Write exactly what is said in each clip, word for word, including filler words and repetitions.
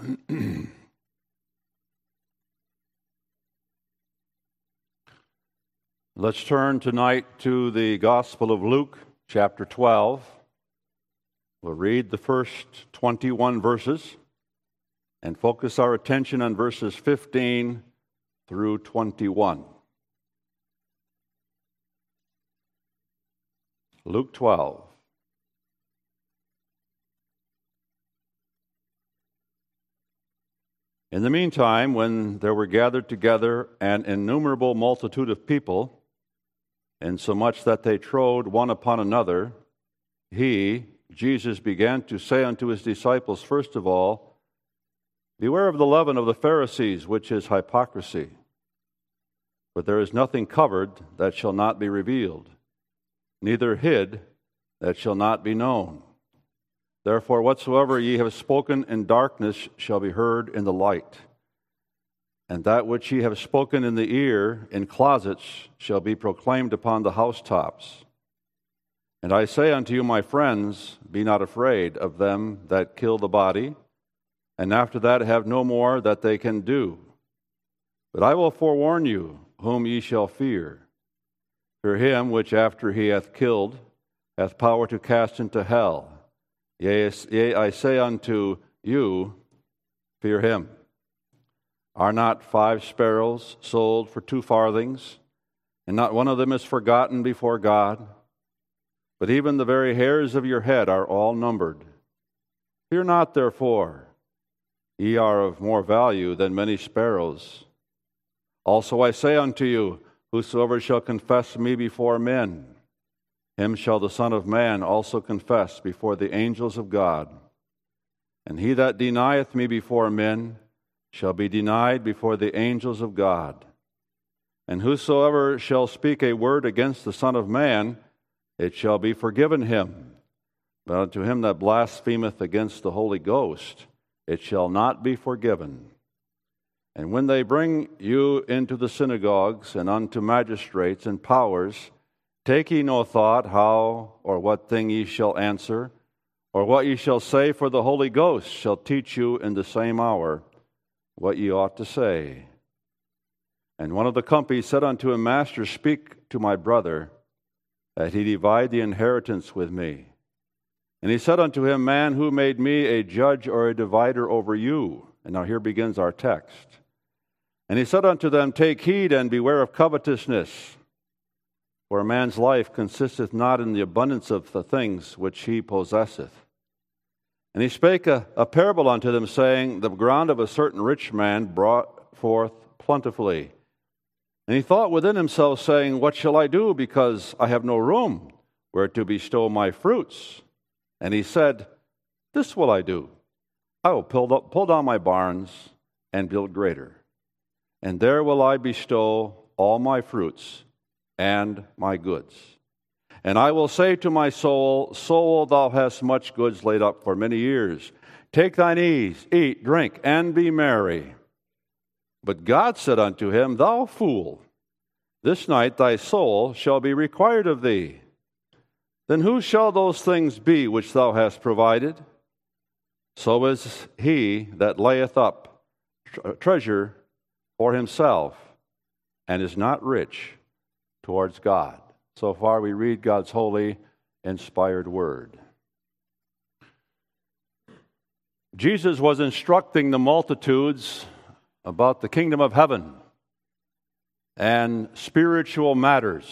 Let's turn tonight to the Gospel of Luke, chapter twelve. We'll read the first twenty-one verses and focus our attention on verses fifteen through twenty-one. Luke twelve. In the meantime, when there were gathered together an innumerable multitude of people, insomuch that they trode one upon another, he, Jesus, began to say unto his disciples, first of all, Beware of the leaven of the Pharisees, which is hypocrisy. For there is nothing covered that shall not be revealed, neither hid that shall not be known. Therefore, whatsoever ye have spoken in darkness shall be heard in the light, and that which ye have spoken in the ear in closets shall be proclaimed upon the housetops. And I say unto you, my friends, be not afraid of them that kill the body, and after that have no more that they can do. But I will forewarn you whom ye shall fear. Fear him which after he hath killed hath power to cast into hell. Yea, yea, I say unto you, fear him. Are not five sparrows sold for two farthings, and not one of them is forgotten before God? But even the very hairs of your head are all numbered. Fear not, therefore, ye are of more value than many sparrows. Also I say unto you, whosoever shall confess me before men, him shall the Son of Man also confess before the angels of God. And he that denieth me before men shall be denied before the angels of God. And whosoever shall speak a word against the Son of Man, it shall be forgiven him. But unto him that blasphemeth against the Holy Ghost, it shall not be forgiven. And when they bring you into the synagogues and unto magistrates and powers, take ye no thought how or what thing ye shall answer, or what ye shall say, for the Holy Ghost shall teach you in the same hour what ye ought to say. And one of the company said unto him, Master, speak to my brother, that he divide the inheritance with me. And he said unto him, Man, who made me a judge or a divider over you? And now here begins our text. And he said unto them, Take heed and beware of covetousness. For a man's life consisteth not in the abundance of the things which he possesseth. And he spake a, a parable unto them, saying, The ground of a certain rich man brought forth plentifully. And he thought within himself, saying, What shall I do, because I have no room where to bestow my fruits? And he said, This will I do. I will pull, up, pull down my barns and build greater. And there will I bestow all my fruits and my goods. And I will say to my soul, Soul, thou hast much goods laid up for many years. Take thine ease, eat, drink, and be merry. But God said unto him, Thou fool, this night thy soul shall be required of thee. Then whose shall those things be which thou hast provided? So is he that layeth up treasure for himself, and is not rich towards God. So far we read God's holy, inspired word. Jesus was instructing the multitudes about the kingdom of heaven and spiritual matters.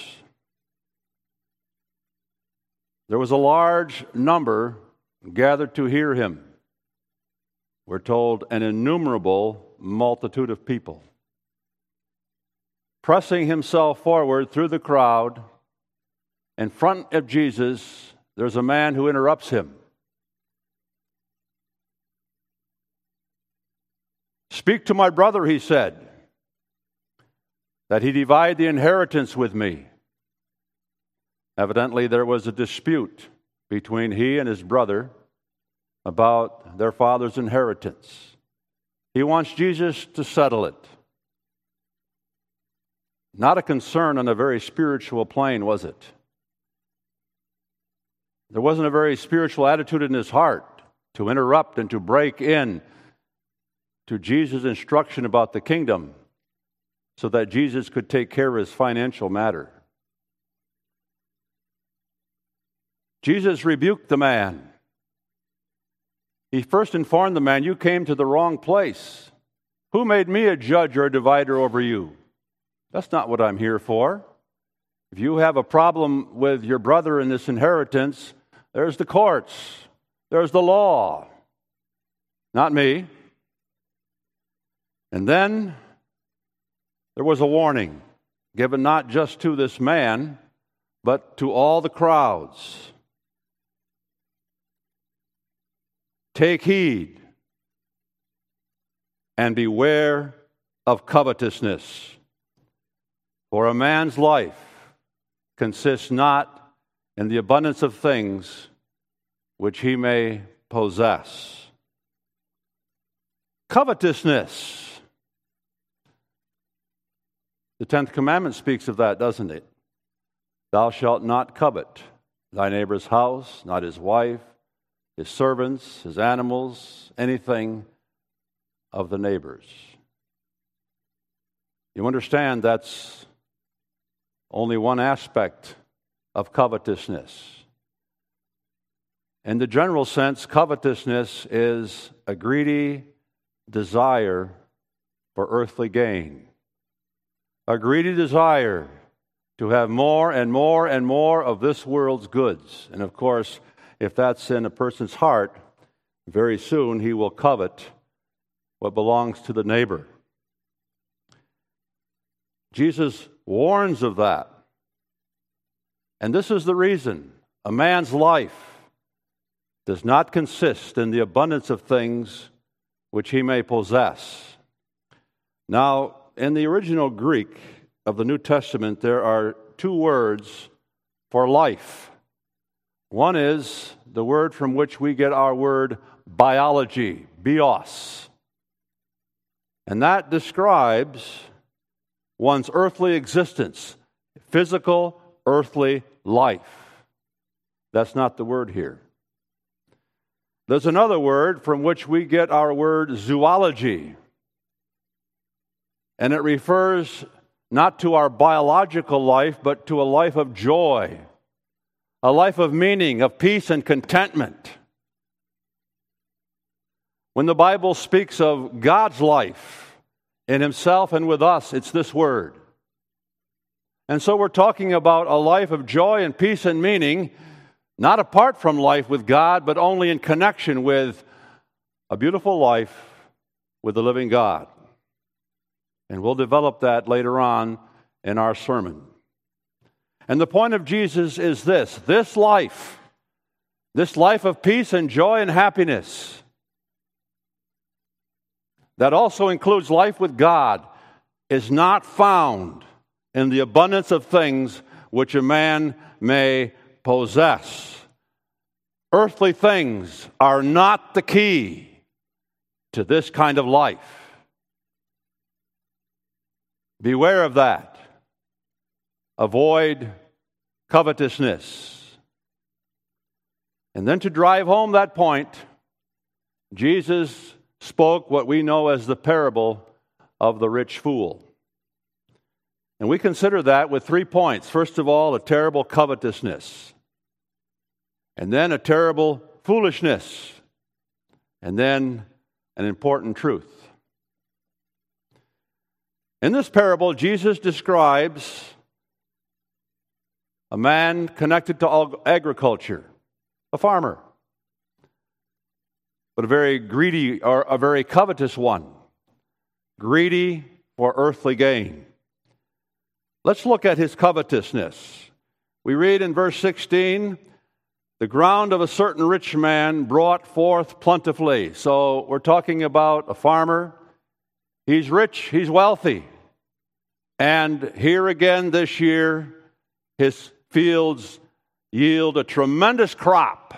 There was a large number gathered to hear him. We're told an innumerable multitude of people. Pressing himself forward through the crowd, in front of Jesus, there's a man who interrupts him. Speak to my brother, he said, that he divide the inheritance with me. Evidently, there was a dispute between he and his brother about their father's inheritance. He wants Jesus to settle it. Not a concern on a very spiritual plane, was it? There wasn't a very spiritual attitude in his heart to interrupt and to break in to Jesus' instruction about the kingdom so that Jesus could take care of his financial matter. Jesus rebuked the man. He first informed the man, "You came to the wrong place. Who made me a judge or a divider over you? That's not what I'm here for. If you have a problem with your brother in this inheritance, there's the courts, there's the law, not me." And then there was a warning given not just to this man, but to all the crowds. Take heed and beware of covetousness, for a man's life consists not in the abundance of things which he may possess. Covetousness. The tenth commandment speaks of that, doesn't it? Thou shalt not covet thy neighbor's house, not his wife, his servants, his animals, anything of the neighbor's. You understand that's only one aspect of covetousness. In the general sense, covetousness is a greedy desire for earthly gain, a greedy desire to have more and more and more of this world's goods. And of course, if that's in a person's heart, very soon he will covet what belongs to the neighbor. Jesus warns of that. And this is the reason a man's life does not consist in the abundance of things which he may possess. Now, in the original Greek of the New Testament, there are two words for life. One is the word from which we get our word biology, bios. And that describes one's earthly existence, physical, earthly life. That's not the word here. There's another word from which we get our word zoology. And it refers not to our biological life, but to a life of joy, a life of meaning, of peace and contentment. When the Bible speaks of God's life in himself and with us, it's this word. And so we're talking about a life of joy and peace and meaning, not apart from life with God, but only in connection with a beautiful life with the living God. And we'll develop that later on in our sermon. And the point of Jesus is this: this life, this life of peace and joy and happiness, that also includes life with God, is not found in the abundance of things which a man may possess. Earthly things are not the key to this kind of life. Beware of that. Avoid covetousness. And then to drive home that point, Jesus spoke what we know as the parable of the rich fool. And we consider that with three points. First of all, a terrible covetousness. And then a terrible foolishness. And then an important truth. In this parable, Jesus describes a man connected to agriculture, a farmer, but a very greedy or a very covetous one, greedy for earthly gain. Let's look at his covetousness. We read in verse sixteen, the ground of a certain rich man brought forth plentifully. So we're talking about a farmer. He's rich, he's wealthy. And here again this year, his fields yield a tremendous crop.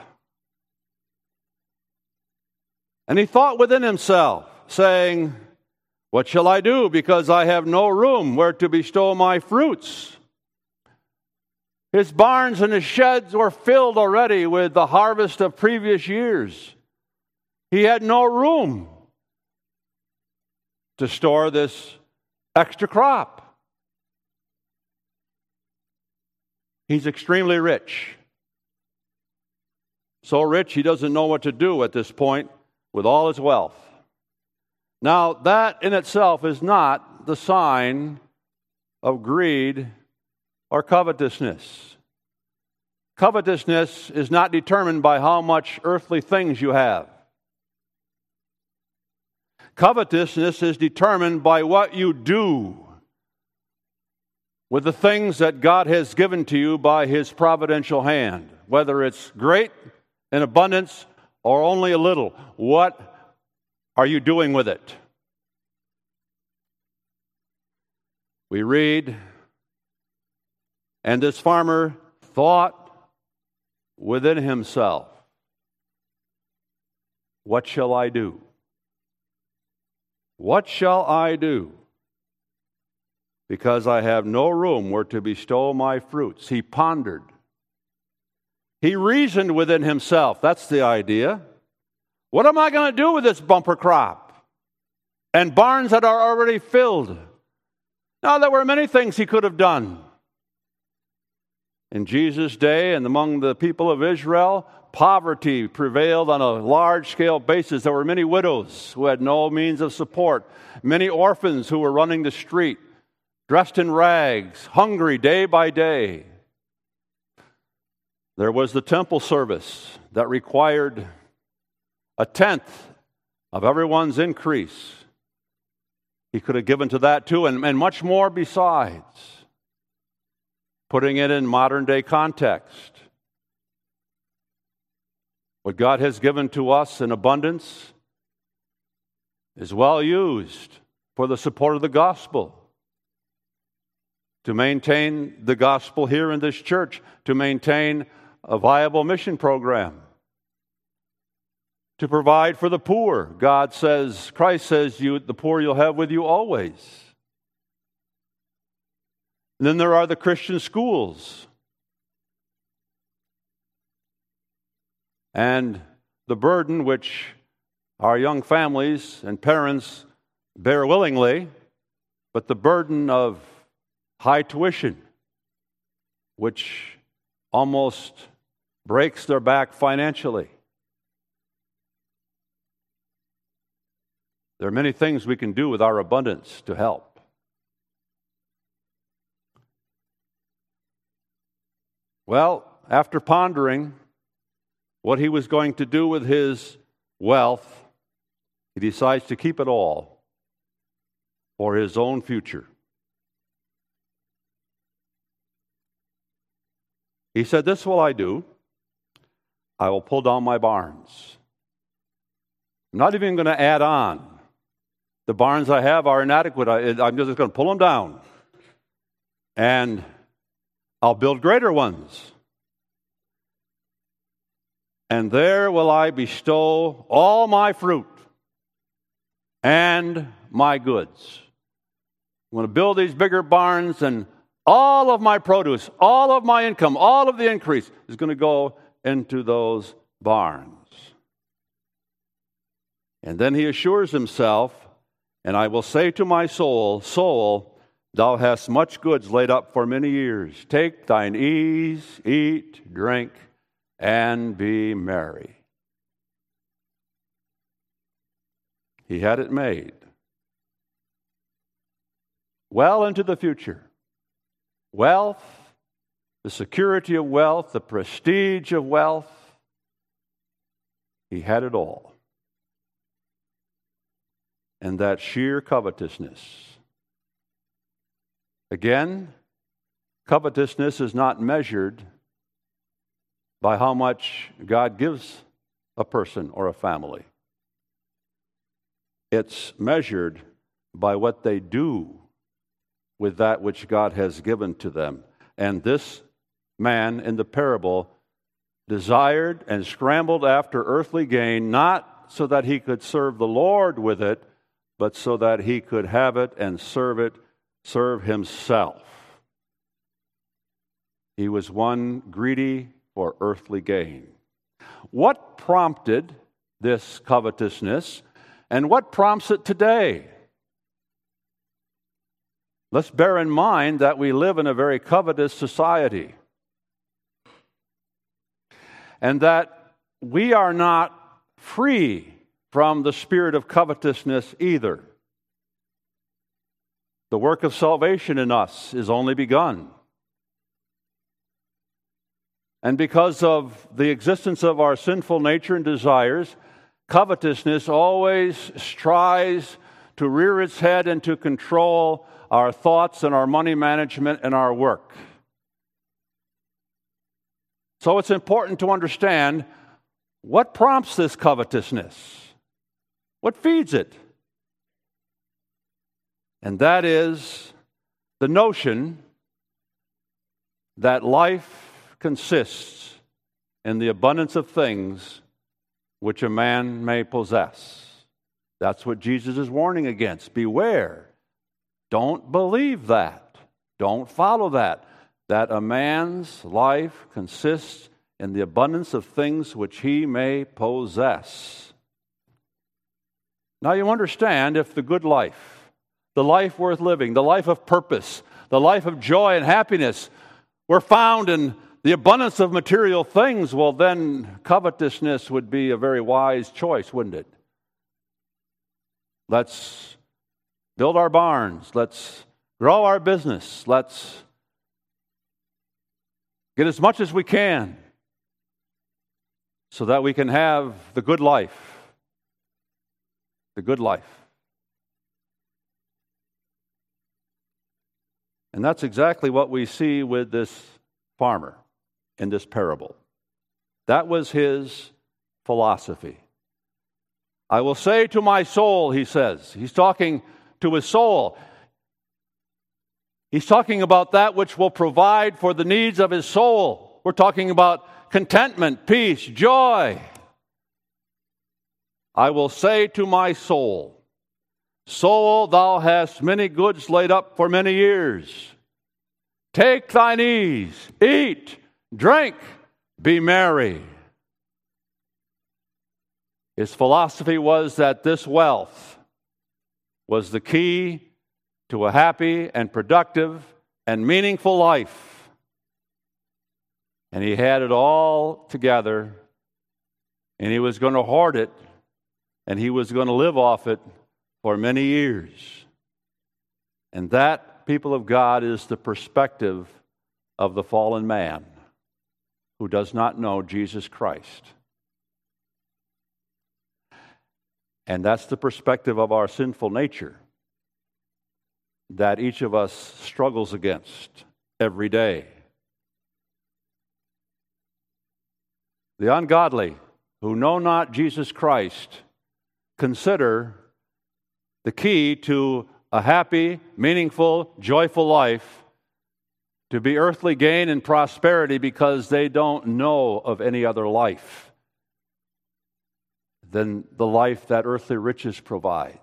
And he thought within himself, saying, what shall I do, because I have no room where to bestow my fruits? His barns and his sheds were filled already with the harvest of previous years. He had no room to store this extra crop. He's extremely rich. So rich he doesn't know what to do at this point with all his wealth. Now, that in itself is not the sign of greed or covetousness. Covetousness is not determined by how much earthly things you have. Covetousness is determined by what you do with the things that God has given to you by His providential hand, whether it's great in abundance or only a little. What are you doing with it? We read, and this farmer thought within himself, what shall I do? What shall I do? Because I have no room where to bestow my fruits. He pondered. He reasoned within himself. That's the idea. What am I going to do with this bumper crop? And barns that are already filled. Now, there were many things he could have done. In Jesus' day and among the people of Israel, poverty prevailed on a large-scale basis. There were many widows who had no means of support, many orphans who were running the street, dressed in rags, hungry day by day. There was the temple service that required a tenth of everyone's increase. He could have given to that too, and, and much more besides. Putting it in modern-day context. What God has given to us in abundance is well used for the support of the gospel. To maintain the gospel here in this church, to maintain a viable mission program, to provide for the poor. God says, Christ says, "You, the poor you'll have with you always." And then there are the Christian schools. And the burden which our young families and parents bear willingly, but the burden of high tuition, which almost breaks their back financially. There are many things we can do with our abundance to help. Well, after pondering what he was going to do with his wealth, he decides to keep it all for his own future. He said, "This will I do. I will pull down my barns. I'm not even going to add on. The barns I have are inadequate. I'm just going to pull them down. And I'll build greater ones. And there will I bestow all my fruit and my goods. I'm going to build these bigger barns, and all of my produce, all of my income, all of the increase is going to go into those barns." And then he assures himself, "And I will say to my soul, soul, thou hast much goods laid up for many years. Take thine ease, eat, drink, and be merry." He had it made. Well into the future. Wealth, the security of wealth, the prestige of wealth, he had it all. And that sheer covetousness. Again, covetousness is not measured by how much God gives a person or a family. It's measured by what they do with that which God has given to them. And this man in the parable desired and scrambled after earthly gain, not so that he could serve the Lord with it, but so that he could have it and serve it, serve himself. He was one greedy for earthly gain. What prompted this covetousness, and what prompts it today? let's bear in mind that we live in a very covetous society, and that we are not free from the spirit of covetousness either. The work of salvation in us is only begun. And because of the existence of our sinful nature and desires, covetousness always strives to rear its head and to control our thoughts and our money management and our work. So it's important to understand what prompts this covetousness. What feeds it? And that is the notion that life consists in the abundance of things which a man may possess. That's what Jesus is warning against. Beware. Don't believe that. Don't follow that. That a man's life consists in the abundance of things which he may possess. Now you understand, if the good life, the life worth living, the life of purpose, the life of joy and happiness were found in the abundance of material things, well then covetousness would be a very wise choice, wouldn't it? Let's build our barns. Let's grow our business. Let's get as much as we can so that we can have the good life. The good life. And that's exactly what we see with this farmer in this parable. That was his philosophy. I will say to my soul, he says. He's talking to his soul. He's talking about that which will provide for the needs of his soul. We're talking about contentment, peace, joy. I will say to my soul, soul, thou hast many goods laid up for many years. Take thine ease, eat, drink, be merry. His philosophy was that this wealth was the key to a happy and productive and meaningful life. And he had it all together, and he was going to hoard it, and he was going to live off it for many years. And that, people of God, is the perspective of the fallen man who does not know Jesus Christ. And that's the perspective of our sinful nature that each of us struggles against every day. The ungodly who know not Jesus Christ consider the key to a happy, meaningful, joyful life to be earthly gain and prosperity because they don't know of any other life than the life that earthly riches provides.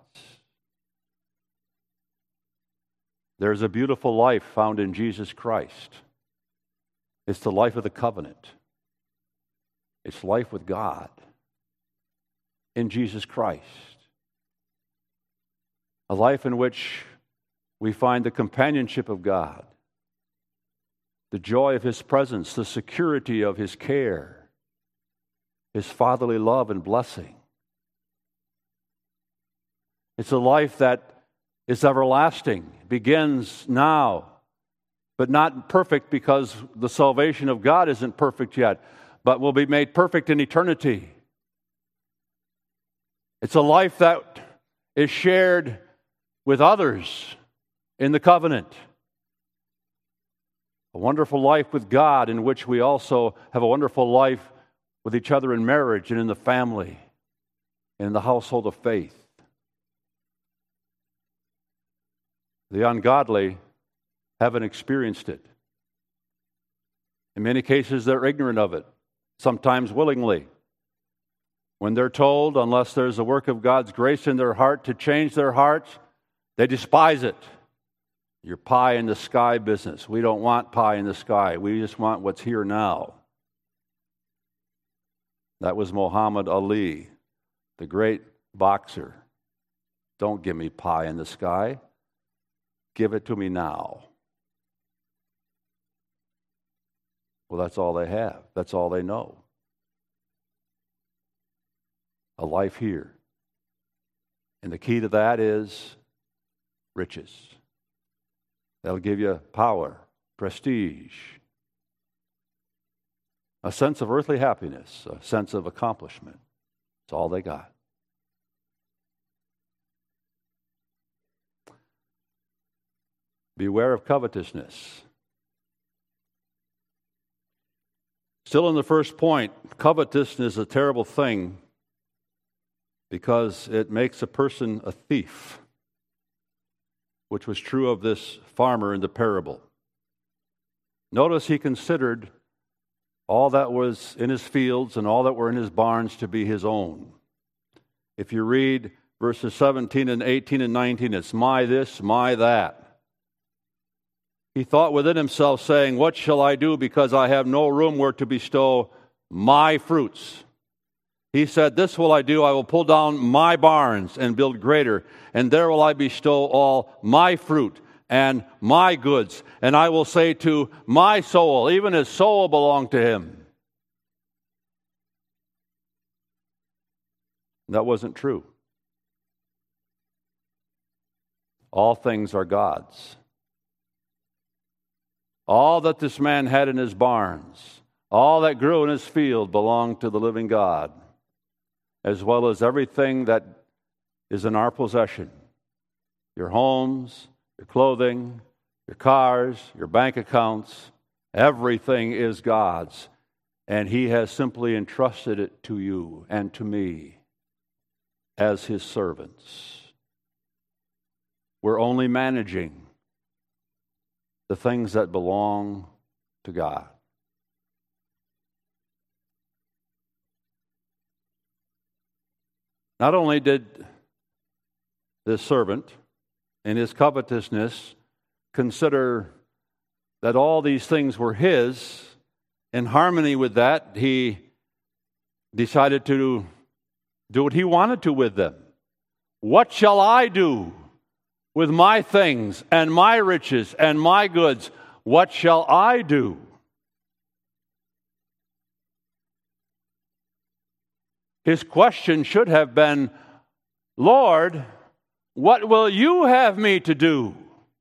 There's a beautiful life found in Jesus Christ. It's the life of the covenant. It's life with God in Jesus Christ. A life in which we find the companionship of God, the joy of His presence, the security of His care, His fatherly love and blessing. It's a life that is everlasting, begins now, but not perfect because the salvation of God isn't perfect yet, but will be made perfect in eternity. It's a life that is shared with others in the covenant. A wonderful life with God in which we also have a wonderful life with each other in marriage and in the family and in the household of faith. The ungodly haven't experienced it. In many cases, they're ignorant of it, sometimes willingly. When they're told, unless there's a work of God's grace in their heart to change their hearts, they despise it. Your pie in the sky business. We don't want pie in the sky. We just want what's here now. That was Muhammad Ali, the great boxer. Don't give me pie in the sky. Give it to me now. Well, that's all they have. That's all they know. A life here. And the key to that is riches. That'll give you power, prestige, a sense of earthly happiness, a sense of accomplishment. It's all they got. Beware of covetousness. Still in the first point, covetousness is a terrible thing because it makes a person a thief, which was true of this farmer in the parable. Notice he considered all that was in his fields and all that were in his barns to be his own. If you read verses seventeen and eighteen and nineteen, it's my this, my that. He thought within himself, saying, what shall I do because I have no room where to bestow my fruits? He said, this will I do, I will pull down my barns and build greater, and there will I bestow all my fruit and my goods, and I will say to my soul, even his soul belonged to him. That wasn't true. All things are God's. All that this man had in his barns, all that grew in his field belonged to the living God, as well as everything that is in our possession. Your homes, your clothing, your cars, your bank accounts, everything is God's. And He has simply entrusted it to you and to me as His servants. We're only managing the things that belong to God. Not only did this servant, in his covetousness, consider that all these things were his, in harmony with that, he decided to do what he wanted to with them. What shall I do with my things and my riches and my goods? What shall I do? His question should have been, Lord, what will you have me to do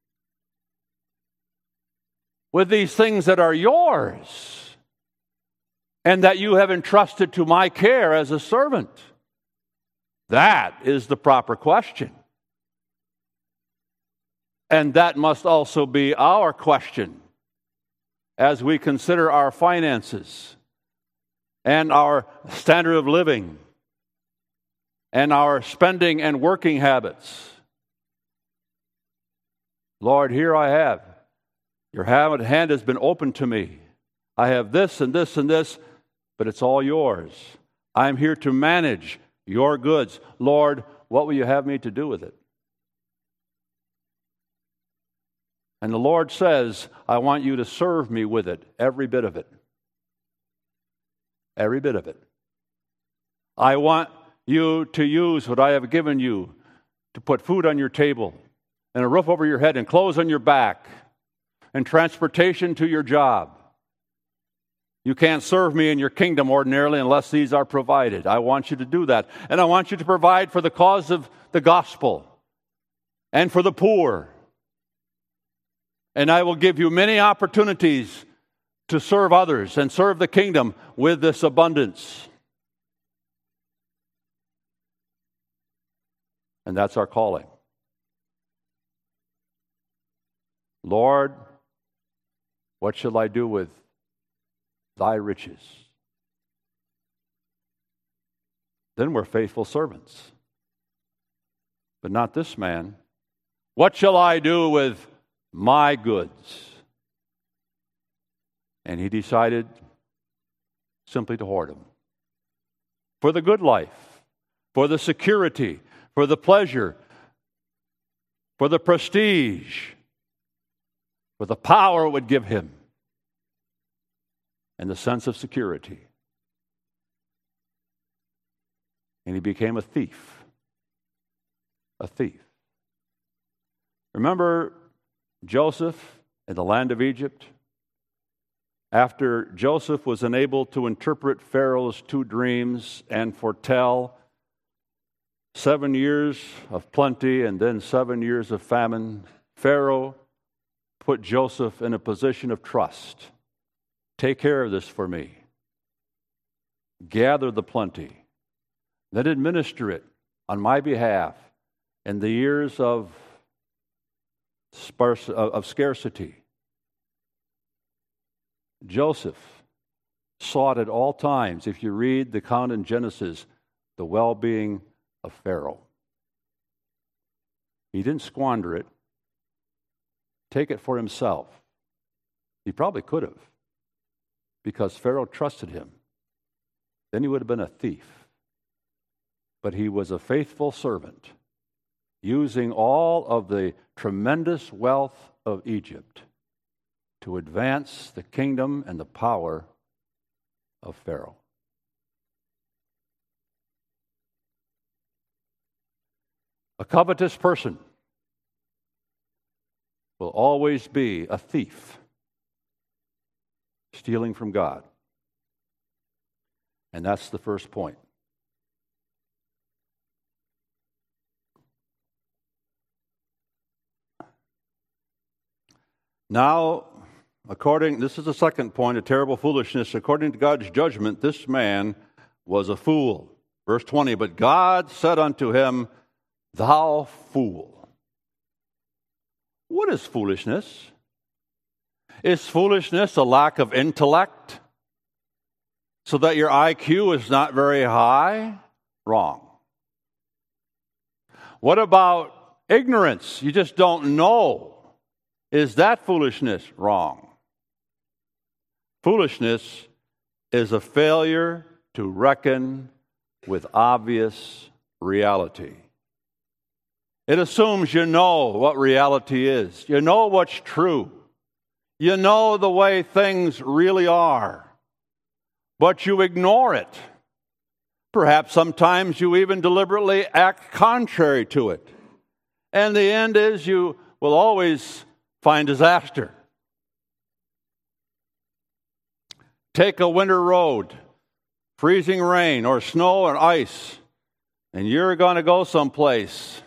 with these things that are yours and that you have entrusted to my care as a servant? That is the proper question. And that must also be our question as we consider our finances and our standard of living and our spending and working habits. Lord, here I have. Your hand has been opened to me. I have this and this and this, but it's all yours. I'm here to manage your goods. Lord, what will you have me to do with it? And the Lord says, I want you to serve me with it, every bit of it. Every bit of it. I want you to use what I have given you to put food on your table, and a roof over your head, and clothes on your back, and transportation to your job. You can't serve me in your kingdom ordinarily unless these are provided. I want you to do that. And I want you to provide for the cause of the gospel and for the poor. And I will give you many opportunities to serve others and serve the kingdom with this abundance. And that's our calling. Lord, what shall I do with thy riches? Then we're faithful servants. But not this man. What shall I do with my goods? And he decided simply to hoard them. For the good life, for the security, for the pleasure, for the prestige, for the power it would give him, and the sense of security. And he became a thief. A thief. Remember Joseph in the land of Egypt. After Joseph was unable to interpret Pharaoh's two dreams and foretell seven years of plenty and then seven years of famine, Pharaoh put Joseph in a position of trust. Take care of this for me. Gather the plenty. Then administer it on my behalf in the years of, sparse, of scarcity. Joseph sought at all times, if you read the account in Genesis, the well-being of Pharaoh. He didn't squander it, take it for himself. He probably could have, because Pharaoh trusted him. Then he would have been a thief. But he was a faithful servant, using all of the tremendous wealth of Egypt to advance the kingdom and the power of Pharaoh. A covetous person will always be a thief, stealing from God. And that's the first point. Now, according, this is the second point, a terrible foolishness. According to God's judgment, this man was a fool. Verse twenty, but God said unto him, thou fool. What is foolishness? Is foolishness a lack of intellect, so that your I Q is not very high? Wrong. What about ignorance? You just don't know. Is that foolishness? Wrong. Foolishness is a failure to reckon with obvious reality. It assumes you know what reality is. You know what's true. You know the way things really are. But you ignore it. Perhaps sometimes you even deliberately act contrary to it. And the end is you will always find disaster. Take a winter road, freezing rain or snow or ice, and you're going to go someplace.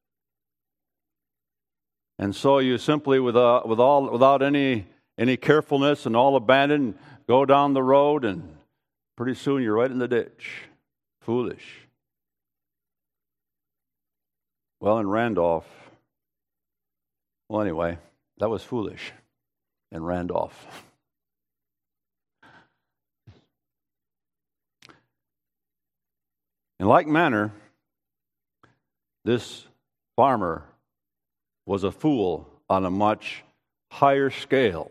And so you simply, with, uh, with all, without any, any carefulness and all abandon, go down the road, and pretty soon you're right in the ditch. Foolish. Well, in Randolph, well, anyway, that was foolish in Randolph. In like manner, this farmer was a fool on a much higher scale.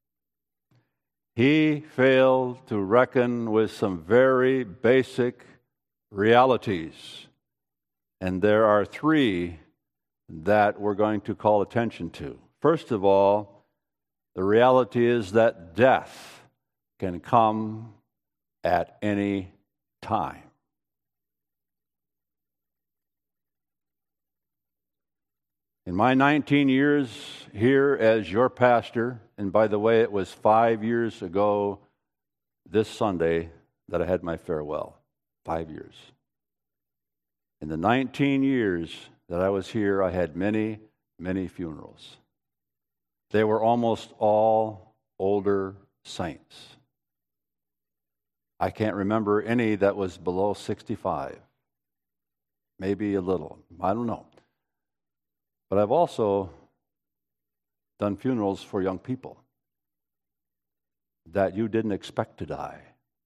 He failed to reckon with some very basic realities. And there are three that we're going to call attention to. First of all, the reality is that death can come at any time. In my nineteen years here as your pastor, and by the way, it was five years ago this Sunday that I had my farewell. Five years. In the nineteen years that I was here, I had many, many funerals. They were almost all older saints. I can't remember any that was below sixty-five. Maybe a little. I don't know. But I've also done funerals for young people that you didn't expect to die.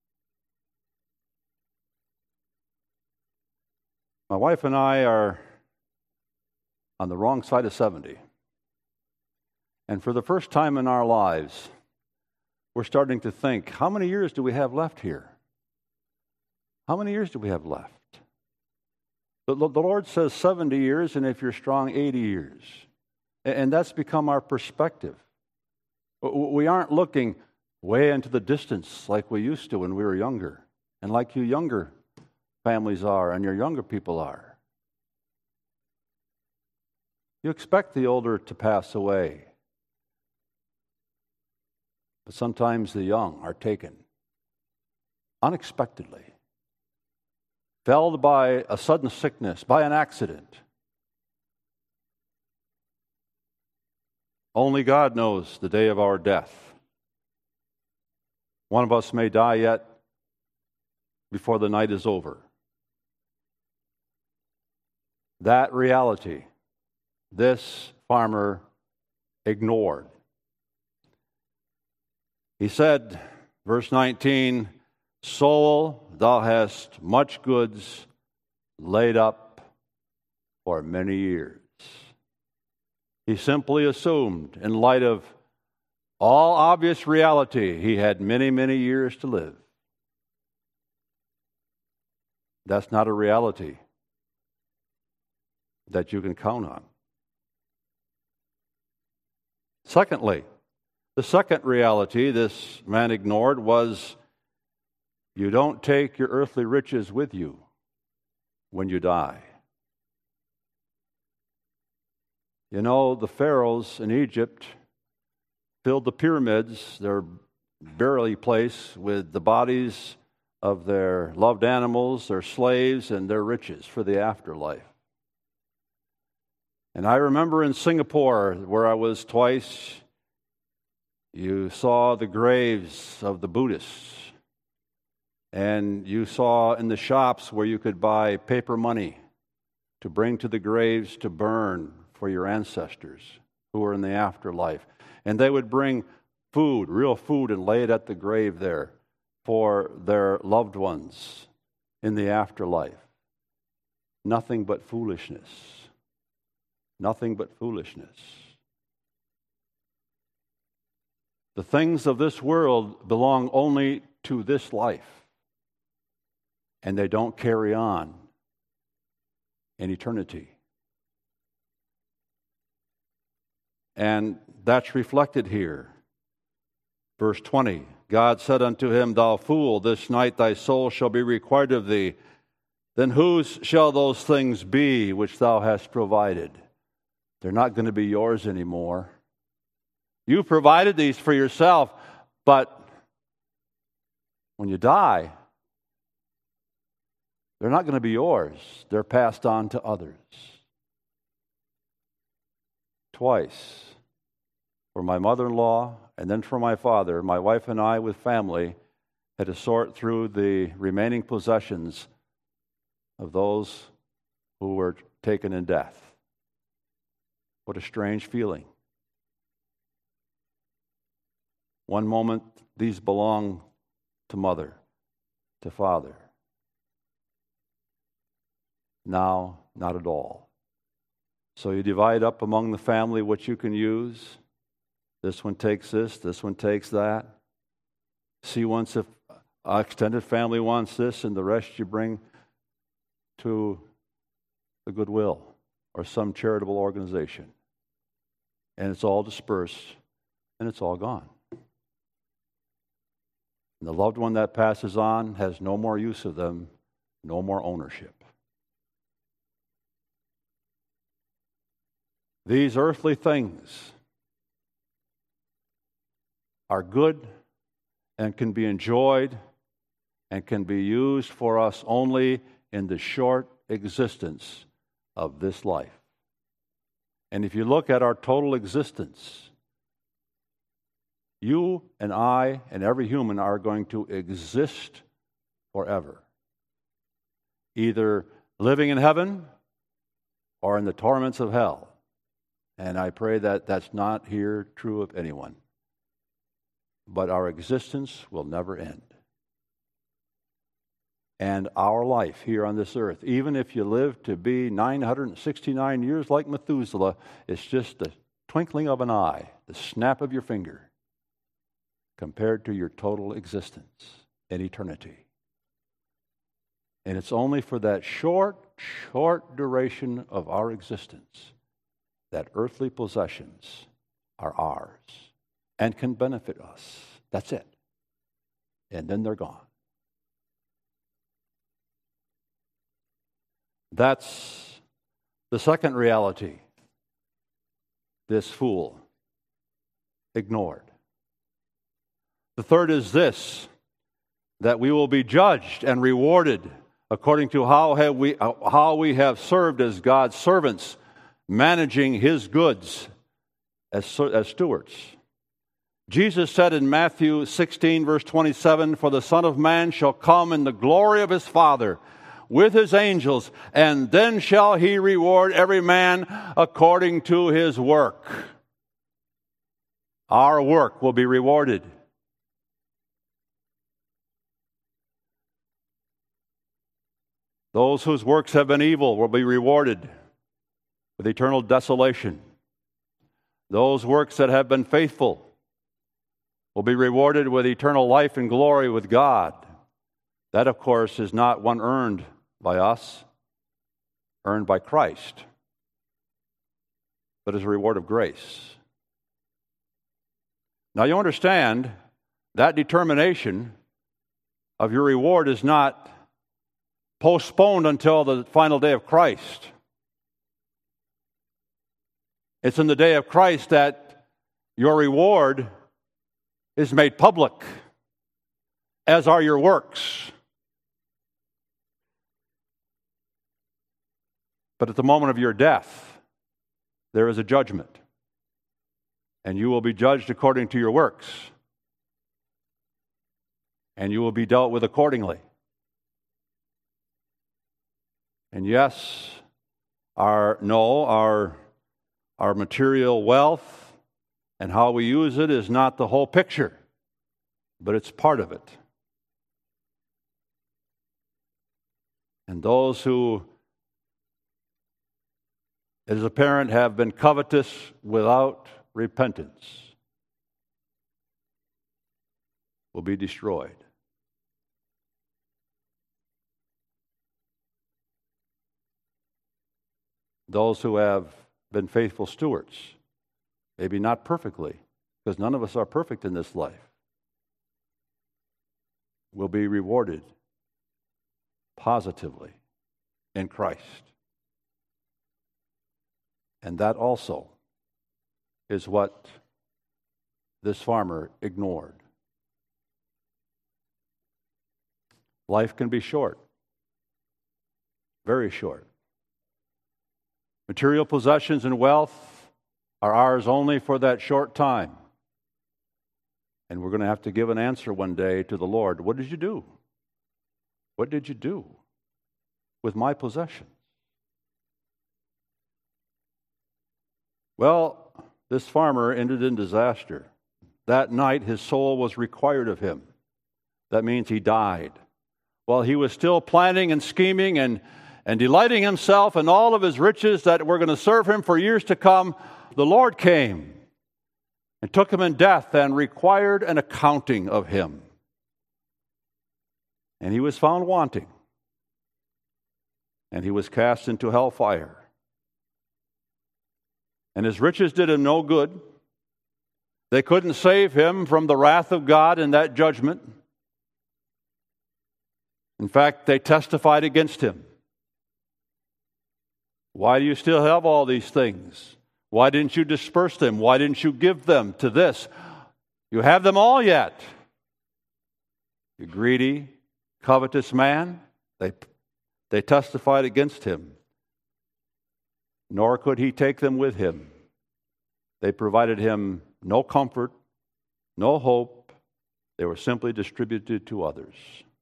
My wife and I are on the wrong side of seventy. And for the first time in our lives, we're starting to think, how many years do we have left here? How many years do we have left? The, the Lord says seventy years, and if you're strong, eighty years. And that's become our perspective. We aren't looking way into the distance like we used to when we were younger, and like you younger families are and your younger people are. You expect the older to pass away. But sometimes the young are taken unexpectedly, felled by a sudden sickness, by an accident. Only God knows the day of our death. One of us may die yet before the night is over. That reality, this farmer ignored. He said, verse nineteen, "Soul, thou hast much goods laid up for many years." He simply assumed, in light of all obvious reality, he had many, many years to live. That's not a reality that you can count on. Secondly, the second reality this man ignored was you don't take your earthly riches with you when you die. You know, the pharaohs in Egypt filled the pyramids, their burial place, with the bodies of their loved animals, their slaves, and their riches for the afterlife. And I remember in Singapore, where I was twice, you saw the graves of the Buddhists. And you saw in the shops where you could buy paper money to bring to the graves to burn for your ancestors who were in the afterlife. And they would bring food, real food, and lay it at the grave there for their loved ones in the afterlife. Nothing but foolishness. Nothing but foolishness. The things of this world belong only to this life, and they don't carry on in eternity. And that's reflected here. Verse twenty, God said unto him, "Thou fool, this night thy soul shall be required of thee. Then whose shall those things be which thou hast provided?" They're not going to be yours anymore. You provided these for yourself, but when you die, they're not going to be yours. They're passed on to others. Twice, for my mother-in-law and then for my father, my wife and I with family had to sort through the remaining possessions of those who were taken in death. What a strange feeling. One moment, these belong to mother, to father. Now, not at all. So you divide up among the family what you can use. This one takes this, this one takes that. See once if an extended family wants this, and the rest you bring to the Goodwill or some charitable organization. And it's all dispersed, and it's all gone. And the loved one that passes on has no more use of them, no more ownership. These earthly things are good and can be enjoyed and can be used for us only in the short existence of this life. And if you look at our total existence, you and I and every human are going to exist forever, either living in heaven or in the torments of hell. And I pray that that's not here true of anyone. But our existence will never end. And our life here on this earth, even if you live to be nine hundred sixty-nine years like Methuselah, it's just the twinkling of an eye, the snap of your finger, compared to your total existence in eternity. And it's only for that short, short duration of our existence that earthly possessions are ours and can benefit us. That's it. And then they're gone. That's the second reality this fool ignored. The third is this, that we will be judged and rewarded according to how have we how we have served as God's servants, managing His goods as, as stewards. Jesus said in Matthew sixteen, verse twenty-seven, "For the Son of Man shall come in the glory of His Father with His angels, and then shall He reward every man according to his work." Our work will be rewarded. Those whose works have been evil will be rewarded with eternal desolation. Those works that have been faithful will be rewarded with eternal life and glory with God. That, of course, is not one earned by us, earned by Christ, but is a reward of grace. Now you understand that determination of your reward is not postponed until the final day of Christ. It's in the day of Christ that your reward is made public, as are your works. But at the moment of your death, there is a judgment, and you will be judged according to your works, and you will be dealt with accordingly. And yes, our no, our our material wealth and how we use it is not the whole picture, but it's part of it. And those who, it is apparent, have been covetous without repentance will be destroyed. Those who have been faithful stewards, maybe not perfectly, because none of us are perfect in this life, will be rewarded positively in Christ. And that also is what this farmer ignored. Life can be short, very short. Material possessions and wealth are ours only for that short time. And we're going to have to give an answer one day to the Lord. What did you do? What did you do with my possessions? Well, this farmer ended in disaster. That night, his soul was required of him. That means he died. While he was still planning and scheming and, and delighting himself in all of his riches that were going to serve him for years to come, the Lord came and took him in death and required an accounting of him. And he was found wanting. And he was cast into hellfire. And his riches did him no good. They couldn't save him from the wrath of God in that judgment. In fact, they testified against him. Why do you still have all these things? Why didn't you disperse them? Why didn't you give them to this? You have them all yet. You greedy, covetous man. They, they testified against him. Nor could he take them with him. They provided him no comfort, no hope. They were simply distributed to others.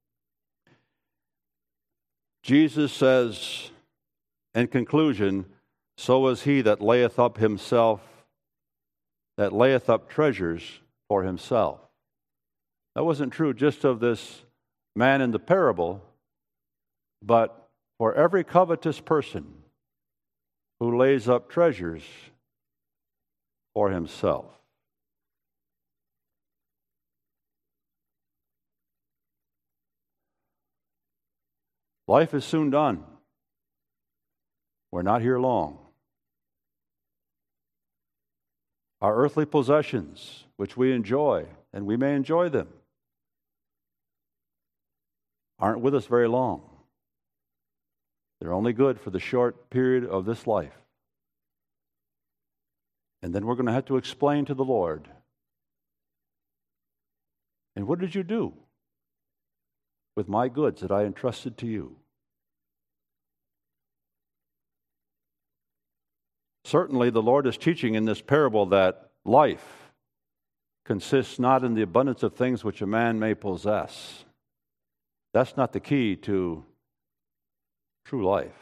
Jesus says, in conclusion, so is he that layeth up himself, that layeth up treasures for himself. That wasn't true just of this man in the parable, but for every covetous person who lays up treasures for himself. Life is soon done. We're not here long. Our earthly possessions, which we enjoy, and we may enjoy them, aren't with us very long. They're only good for the short period of this life. And then we're going to have to explain to the Lord And what did you do with my goods that I entrusted to you? Certainly, the Lord is teaching in this parable that life consists not in the abundance of things which a man may possess. That's not the key to true life.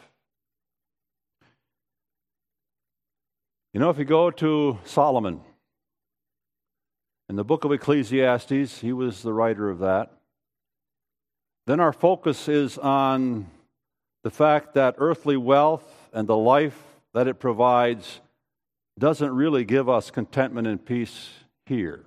You know, if you go to Solomon, in the book of Ecclesiastes, he was the writer of that, then our focus is on the fact that earthly wealth and the life that it provides doesn't really give us contentment and peace here.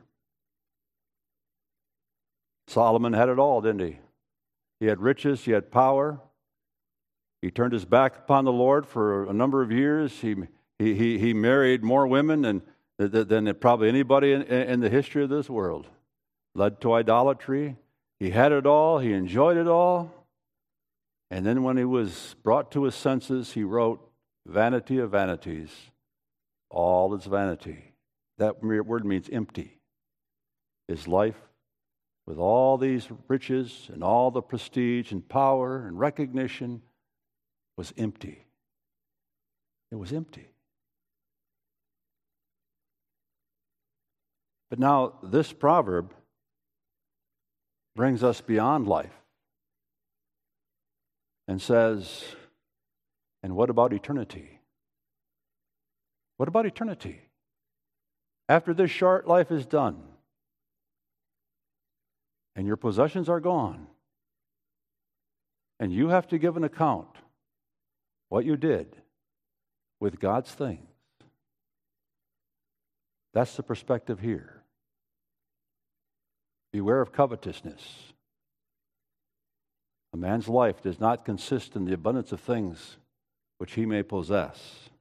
Solomon had it all, didn't he? He had riches, he had power. He turned his back upon the Lord for a number of years. He he he, he married more women than, than probably anybody in, in the history of this world. Led to idolatry. He had it all, he enjoyed it all. And then when he was brought to his senses, he wrote, "Vanity of vanities, all is vanity." That word means empty. His life, with all these riches and all the prestige and power and recognition, was empty. It was empty. But now this proverb brings us beyond life and says, and what about eternity? What about eternity? After this short life is done and your possessions are gone and you have to give an account what you did with God's things. That's the perspective here. Beware of covetousness. A man's life does not consist in the abundance of things which he may possess.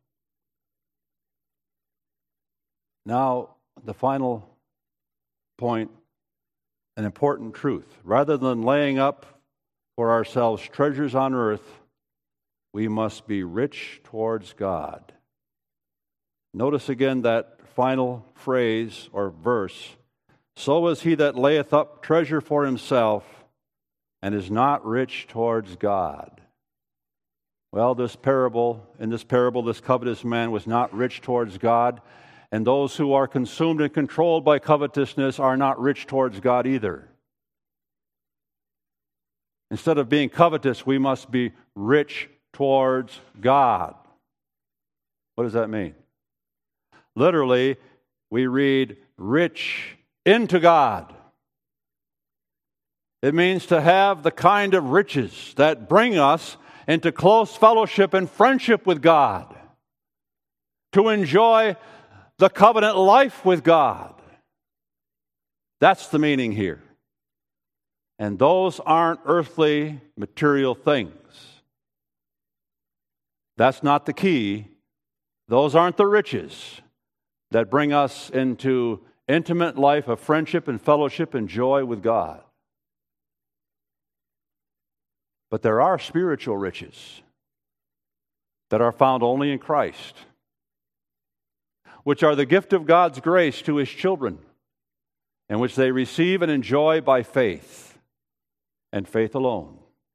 Now, the final point, an important truth. Rather than laying up for ourselves treasures on earth, we must be rich towards God. Notice again that final phrase or verse. So is he that layeth up treasure for himself and is not rich towards God. Well, this parable, in this parable, this covetous man was not rich towards God, and those who are consumed and controlled by covetousness are not rich towards God either. Instead of being covetous, we must be rich towards God. What does that mean? Literally, we read rich into God. It means to have the kind of riches that bring us into close fellowship and friendship with God, to enjoy the covenant life with God. That's the meaning here. And those aren't earthly material things. That's not the key. Those aren't the riches that bring us into intimate life of friendship and fellowship and joy with God. But there are spiritual riches that are found only in Christ, which are the gift of God's grace to His children, and which they receive and enjoy by faith, and faith alone.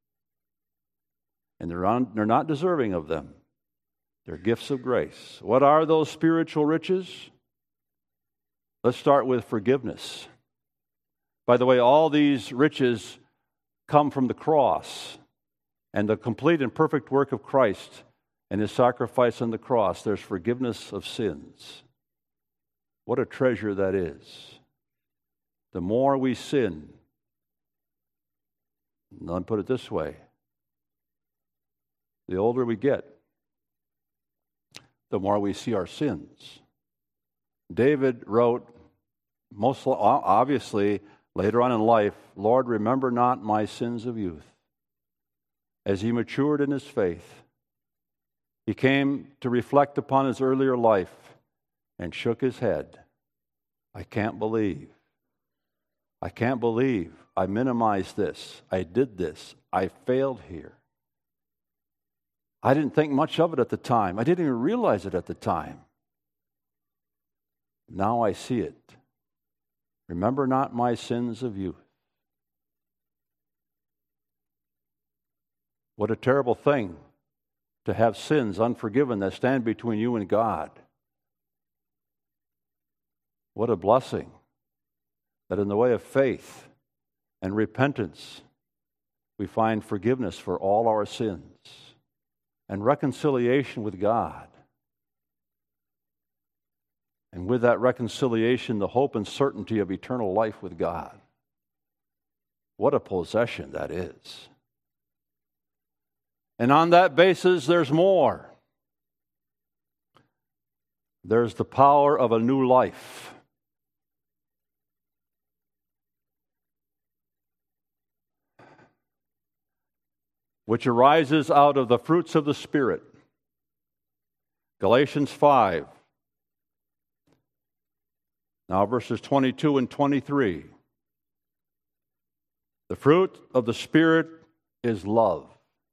And they're, on, they're not deserving of them. They're gifts of grace. What are those spiritual riches? Let's start with forgiveness. By the way, all these riches come from the cross and the complete and perfect work of Christ and His sacrifice on the cross. There's forgiveness of sins. What a treasure that is. The more we sin, let me put it this way, the older we get, the more we see our sins. David wrote, most obviously, later on in life, Lord, remember not my sins of youth. As he matured in his faith, he came to reflect upon his earlier life and shook his head. I can't believe. I can't believe I minimized this. I did this. I failed here. I didn't think much of it at the time. I didn't even realize it at the time. Now I see it. Remember not my sins of youth. What a terrible thing to have sins unforgiven that stand between you and God. What a blessing that in the way of faith and repentance we find forgiveness for all our sins and reconciliation with God. And with that reconciliation, the hope and certainty of eternal life with God. What a possession that is. And on that basis, there's more. There's the power of a new life. Which arises out of the fruits of the Spirit. Galatians five. Now verses twenty-two and twenty-three. The fruit of the Spirit is love,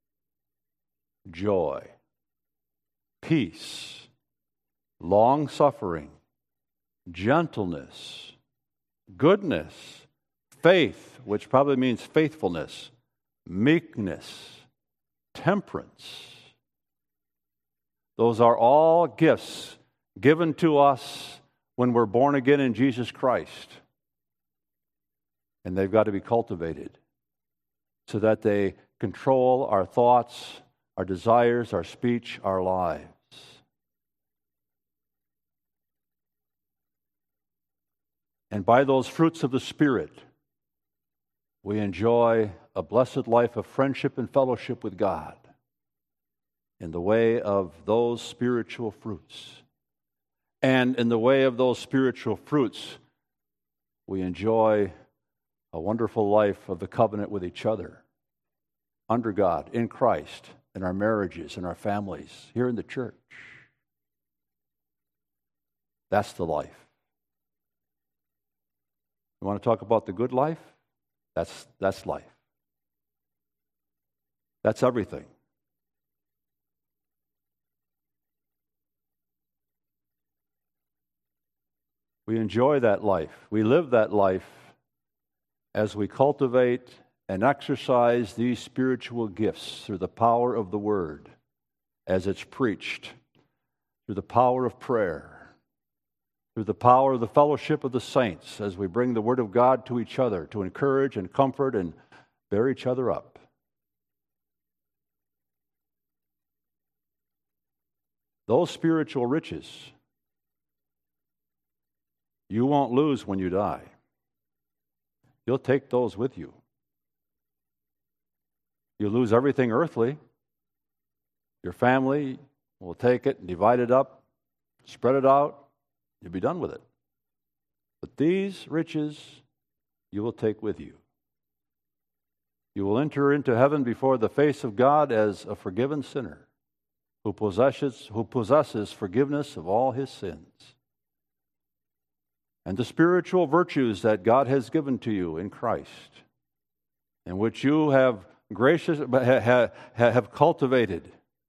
joy, peace, long-suffering, gentleness, goodness, faith, which probably means faithfulness, meekness, temperance. Those are all gifts given to us when we're born again in Jesus Christ. And they've got to be cultivated so that they control our thoughts, our desires, our speech, our lives. And by those fruits of the Spirit, we enjoy a blessed life of friendship and fellowship with God in the way of those spiritual fruits. And in the way of those spiritual fruits, we enjoy a wonderful life of the covenant with each other, under God, in Christ, in our marriages, in our families, here in the church. That's the life. You want to talk about the good life? That's, that's life. That's everything. We enjoy that life. We live that life as we cultivate and exercise these spiritual gifts through the power of the Word, as it's preached, through the power of prayer, through the power of the fellowship of the saints, as we bring the Word of God to each other to encourage and comfort and bear each other up. Those spiritual riches you won't lose when you die. You'll take those with you. You lose everything earthly. Your family will take it and divide it up, spread it out. You'll be done with it. But these riches you will take with you. You will enter into heaven before the face of God as a forgiven sinner who possesses, who possesses forgiveness of all his sins. And the spiritual virtues that God has given to you in Christ, and which you have gracious have cultivated,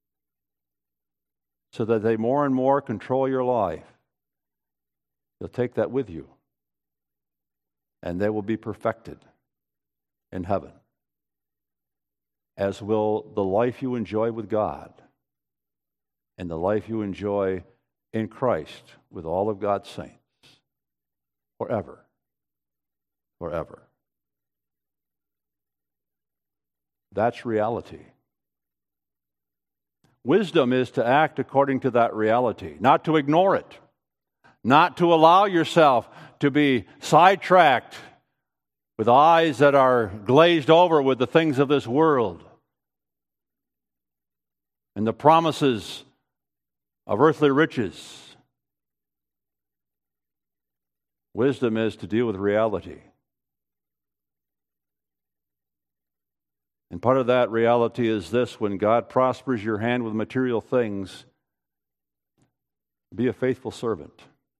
so that they more and more control your life. You'll take that with you, and they will be perfected in heaven, as will the life you enjoy with God and the life you enjoy in Christ with all of God's saints. Forever. Forever. That's reality. Wisdom is to act according to that reality, not to ignore it, not to allow yourself to be sidetracked with eyes that are glazed over with the things of this world and the promises of earthly riches. Wisdom is to deal with reality. And part of that reality is this: when God prospers your hand with material things, be a faithful servant.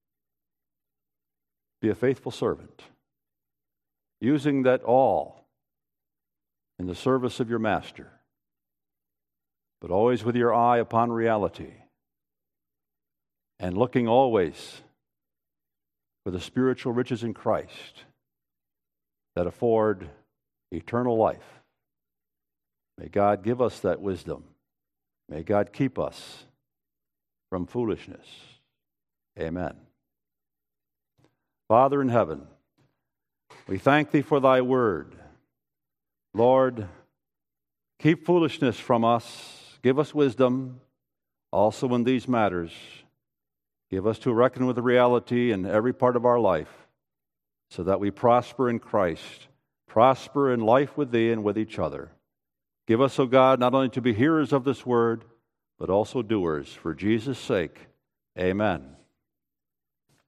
Be a faithful servant, using that all in the service of your master, but always with your eye upon reality and looking always for the spiritual riches in Christ that afford eternal life. May God give us that wisdom. May God keep us from foolishness. Amen. Father in heaven, we thank Thee for Thy word. Lord, keep foolishness from us. Give us wisdom also in these matters. Give us to reckon with the reality in every part of our life so that we prosper in Christ, prosper in life with Thee and with each other. Give us, O God, not only to be hearers of this word, but also doers. For Jesus' sake, amen.